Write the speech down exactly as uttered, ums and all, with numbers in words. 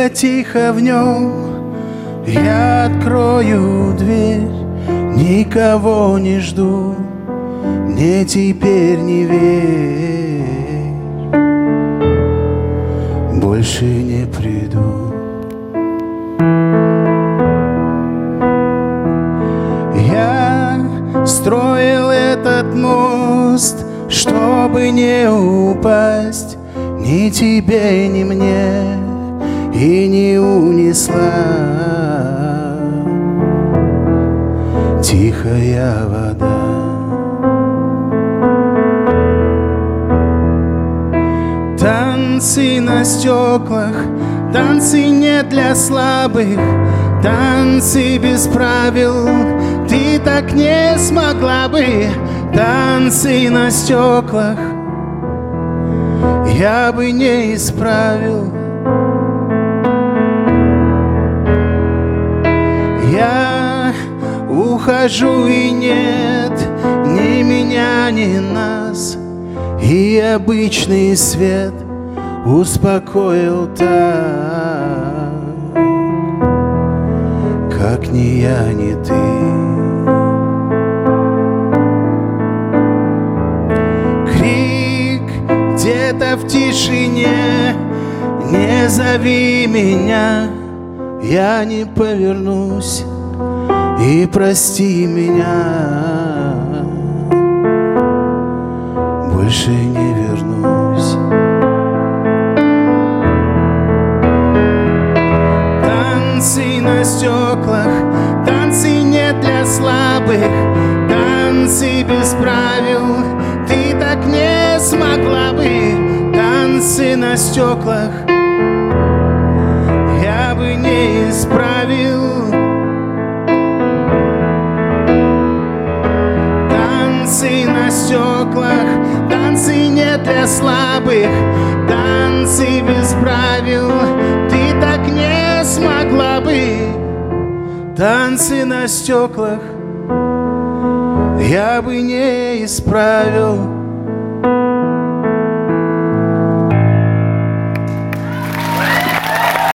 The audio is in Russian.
я тихо в нем, я открою дверь, никого не жду, мне теперь не верь, больше не приду. Я строил этот мост, чтобы не упасть ни тебе, ни мне, и не унесла тихая вода. Танцы на стеклах, танцы не для слабых, танцы без правил, ты так не смогла бы. Танцы на стеклах я бы не исправил. Я ухожу, и нет ни меня, ни нас, и обычный свет успокоил так, как ни я, ни ты. Где-то в тишине, не зови меня, я не повернусь, и прости меня, больше не вернусь. Танцы на стеклах, танцы не для слабых, танцы без правил, ты так не смогла бы. Танцы на стеклах я бы не исправил. Танцы на стеклах, танцы не для слабых, танцы без правил, ты так не смогла бы. Танцы на стеклах я бы не исправил.